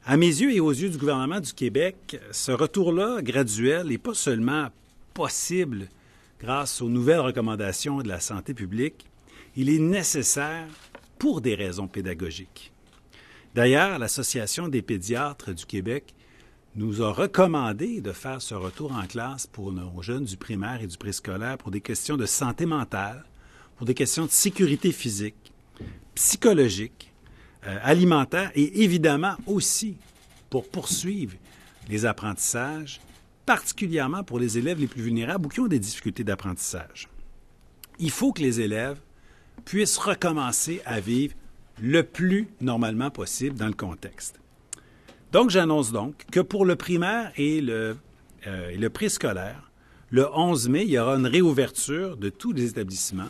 À mes yeux et aux yeux du gouvernement du Québec, ce retour-là graduel n'est pas seulement possible grâce aux nouvelles recommandations de la santé publique, il est nécessaire pour des raisons pédagogiques. D'ailleurs, l'Association des pédiatres du Québec nous a recommandé de faire ce retour en classe pour nos jeunes du primaire et du préscolaire pour des questions de santé mentale, pour des questions de sécurité physique, psychologique, alimentaire et évidemment aussi pour poursuivre les apprentissages, particulièrement pour les élèves les plus vulnérables ou qui ont des difficultés d'apprentissage. Il faut que les élèves puissent recommencer à vivre le plus normalement possible dans le contexte. Donc, j'annonce donc que pour le primaire et le préscolaire, le 11 mai, il y aura une réouverture de tous les établissements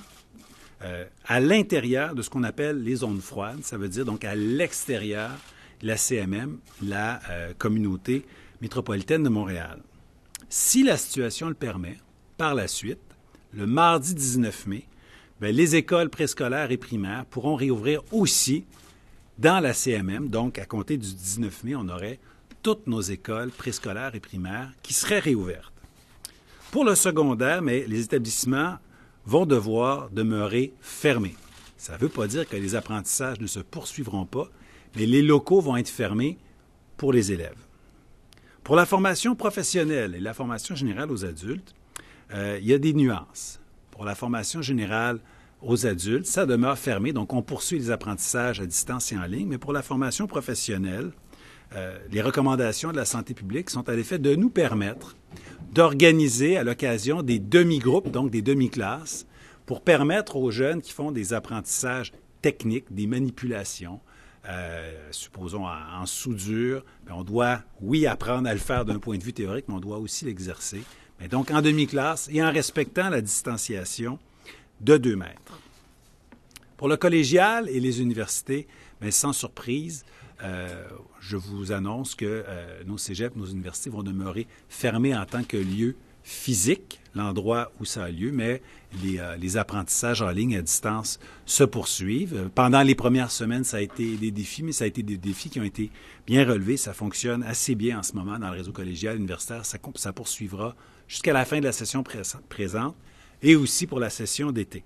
à l'intérieur de ce qu'on appelle les zones froides. Ça veut dire donc à l'extérieur de la CMM, la communauté métropolitaine de Montréal. Si la situation le permet, par la suite, le mardi 19 mai, bien, les écoles préscolaires et primaires pourront réouvrir aussi dans la CMM. Donc, à compter du 19 mai, on aurait toutes nos écoles préscolaires et primaires qui seraient réouvertes. Pour le secondaire, mais les établissements vont devoir demeurer fermés. Ça ne veut pas dire que les apprentissages ne se poursuivront pas, mais les locaux vont être fermés pour les élèves. Pour la formation professionnelle et la formation générale aux adultes, il y a des nuances. Pour la formation générale aux adultes, ça demeure fermé, donc on poursuit les apprentissages à distance et en ligne, mais pour la formation professionnelle, les recommandations de la santé publique sont à l'effet de nous permettre d'organiser à l'occasion des demi-groupes, donc des demi-classes, pour permettre aux jeunes qui font des apprentissages techniques, des manipulations, supposons en soudure, bien, on doit, oui, apprendre à le faire d'un point de vue théorique, mais on doit aussi l'exercer. Mais donc, en demi-classe et en respectant la distanciation de 2 mètres. Pour le collégial et les universités, bien, sans surprise, je vous annonce que nos cégeps, nos universités vont demeurer fermés en tant que lieu physique, l'endroit où ça a lieu, mais les apprentissages en ligne à distance se poursuivent. Pendant les premières semaines, ça a été des défis, mais ça a été des défis qui ont été bien relevés. Ça fonctionne assez bien en ce moment dans le réseau collégial universitaire. Ça poursuivra jusqu'à la fin de la session présente et aussi pour la session d'été.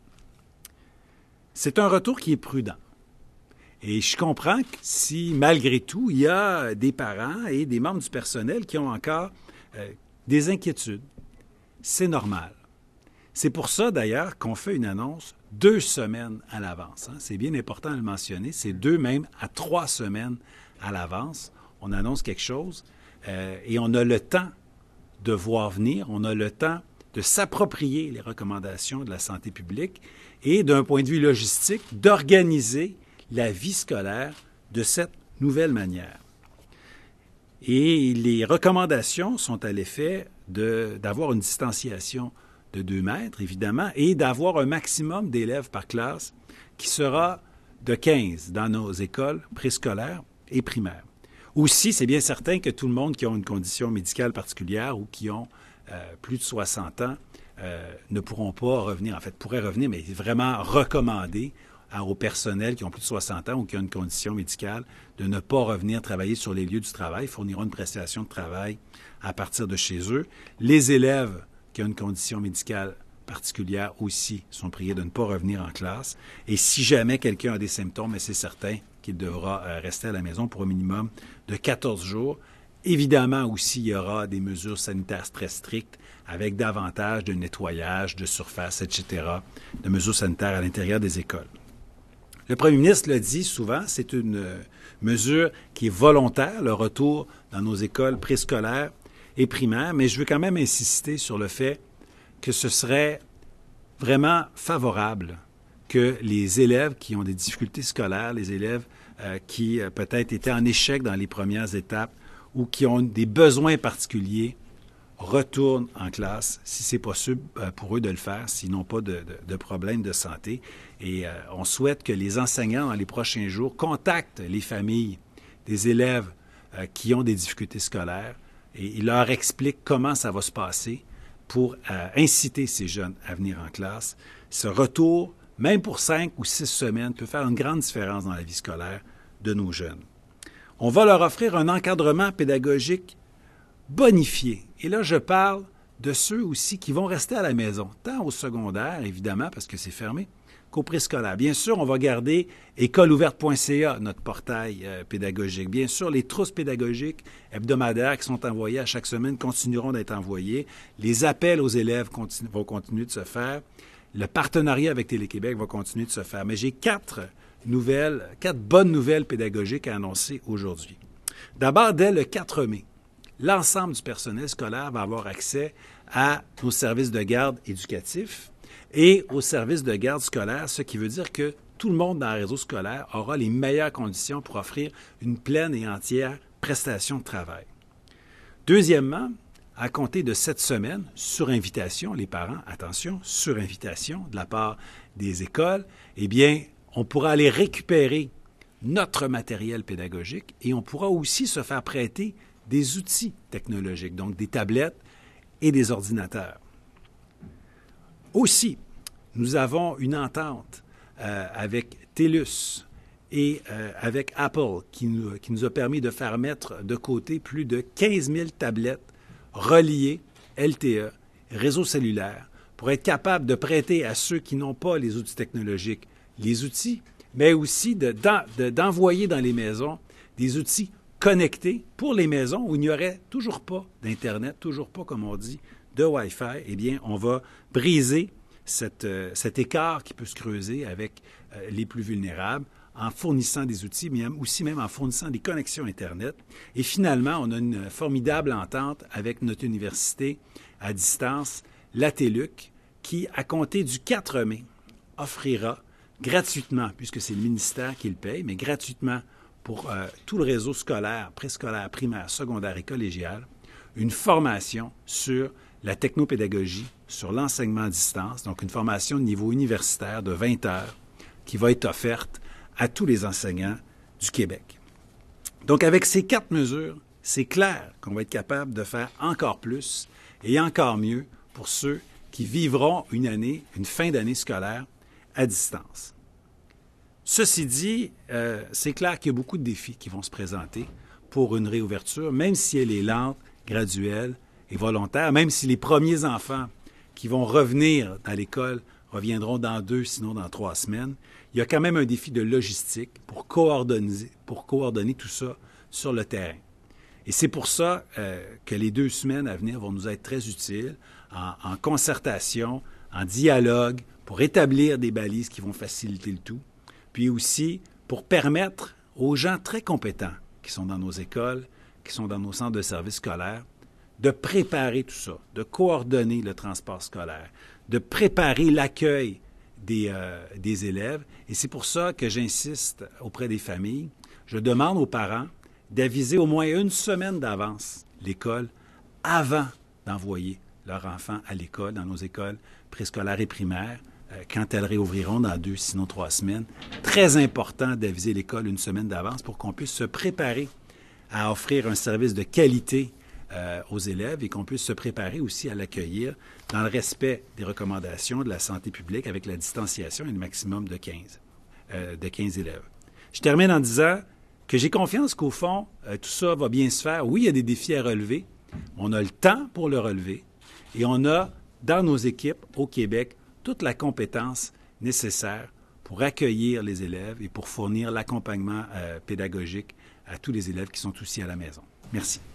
C'est un retour qui est prudent. Et je comprends que si, malgré tout, il y a des parents et des membres du personnel qui ont encore des inquiétudes, c'est normal. C'est pour ça, d'ailleurs, qu'on fait une annonce 2 semaines à l'avance. C'est bien important de le mentionner. C'est 2, même à 3 semaines à l'avance. On annonce quelque chose et on a le temps de voir venir. On a le temps de s'approprier les recommandations de la santé publique et, d'un point de vue logistique, d'organiser la vie scolaire de cette nouvelle manière. Et les recommandations sont à l'effet d'avoir une distanciation de 2 mètres, évidemment, et d'avoir un maximum d'élèves par classe qui sera de 15 dans nos écoles préscolaires et primaires. Aussi, c'est bien certain que tout le monde qui a une condition médicale particulière ou qui ont plus de 60 ans ne pourront pas revenir, en fait, pourraient revenir, mais vraiment recommandé au personnel qui ont plus de 60 ans ou qui ont une condition médicale de ne pas revenir travailler sur les lieux du travail, fourniront une prestation de travail à partir de chez eux. Les élèves qui ont une condition médicale particulière aussi sont priés de ne pas revenir en classe. Et si jamais quelqu'un a des symptômes, mais c'est certain qu'il devra rester à la maison pour un minimum de 14 jours. Évidemment aussi, il y aura des mesures sanitaires très strictes avec davantage de nettoyage, de surface, etc., de mesures sanitaires à l'intérieur des écoles. Le premier ministre le dit souvent, c'est une mesure qui est volontaire, le retour dans nos écoles préscolaires et primaires, mais je veux quand même insister sur le fait que ce serait vraiment favorable que les élèves qui ont des difficultés scolaires, les élèves qui peut-être étaient en échec dans les premières étapes ou qui ont des besoins particuliers, retournent en classe, si c'est possible pour eux de le faire, s'ils n'ont pas de problèmes de santé. Et on souhaite que les enseignants, dans les prochains jours, contactent les familles des élèves qui ont des difficultés scolaires et ils leur expliquent comment ça va se passer pour inciter ces jeunes à venir en classe. Ce retour, même pour 5 ou 6 semaines, peut faire une grande différence dans la vie scolaire de nos jeunes. On va leur offrir un encadrement pédagogique bonifié. Et là, je parle de ceux aussi qui vont rester à la maison, tant au secondaire, évidemment, parce que c'est fermé, qu'au préscolaire. Bien sûr, on va garder écoleouverte.ca, notre portail pédagogique. Bien sûr, les trousses pédagogiques hebdomadaires qui sont envoyées à chaque semaine continueront d'être envoyées. Les appels aux élèves vont continuer de se faire. Le partenariat avec Télé-Québec va continuer de se faire. Mais j'ai quatre bonnes nouvelles pédagogiques à annoncer aujourd'hui. D'abord, dès le 4 mai, l'ensemble du personnel scolaire va avoir accès à nos services de garde éducatifs et aux services de garde scolaire, ce qui veut dire que tout le monde dans le réseau scolaire aura les meilleures conditions pour offrir une pleine et entière prestation de travail. Deuxièmement, à compter de cette semaine, sur invitation, les parents, attention, sur invitation de la part des écoles, eh bien, on pourra aller récupérer notre matériel pédagogique et on pourra aussi se faire prêter des outils technologiques, donc des tablettes et des ordinateurs. Aussi, nous avons une entente avec TELUS et avec Apple qui nous a permis de faire mettre de côté plus de 15 000 tablettes reliées LTE, réseau cellulaire, pour être capable de prêter à ceux qui n'ont pas les outils technologiques les outils, mais aussi d'envoyer dans les maisons des outils connectés pour les maisons où il n'y aurait toujours pas d'Internet, toujours pas, comme on dit, de Wi-Fi. Eh bien, on va briser cet écart qui peut se creuser avec les plus vulnérables en fournissant des outils, mais aussi même en fournissant des connexions Internet. Et finalement, on a une formidable entente avec notre université à distance, la TÉLUQ, qui, à compter du 4 mai, offrira gratuitement, puisque c'est le ministère qui le paye, mais gratuitement pour tout le réseau scolaire, préscolaire, primaire, secondaire et collégial, une formation sur la technopédagogie, sur l'enseignement à distance, donc une formation de niveau universitaire de 20 heures qui va être offerte à tous les enseignants du Québec. Donc, avec ces 4 mesures, c'est clair qu'on va être capable de faire encore plus et encore mieux pour ceux qui vivront une fin d'année scolaire à distance. Ceci dit, c'est clair qu'il y a beaucoup de défis qui vont se présenter pour une réouverture, même si elle est lente, graduelle et volontaire, même si les premiers enfants qui vont revenir à l'école reviendront dans 2, sinon dans 3 semaines, il y a quand même un défi de logistique pour coordonner tout ça sur le terrain. Et c'est pour ça que les 2 semaines à venir vont nous être très utiles en concertation, en dialogue, pour établir des balises qui vont faciliter le tout, puis aussi pour permettre aux gens très compétents qui sont dans nos écoles, qui sont dans nos centres de services scolaires, de préparer tout ça, de coordonner le transport scolaire, de préparer l'accueil des élèves. Et c'est pour ça que j'insiste auprès des familles. Je demande aux parents d'aviser au moins 1 semaine d'avance l'école avant d'envoyer leur enfant à l'école, dans nos écoles préscolaires et primaires, quand elles réouvriront dans 2, sinon 3 semaines. Très important d'aviser l'école 1 semaine d'avance pour qu'on puisse se préparer à offrir un service de qualité aux élèves et qu'on puisse se préparer aussi à l'accueillir dans le respect des recommandations de la santé publique avec la distanciation et le maximum de 15 élèves. Je termine en disant que j'ai confiance qu'au fond, tout ça va bien se faire. Oui, il y a des défis à relever. On a le temps pour le relever et on a, dans nos équipes au Québec, toute la compétence nécessaire pour accueillir les élèves et pour fournir l'accompagnement pédagogique à tous les élèves qui sont aussi à la maison. Merci.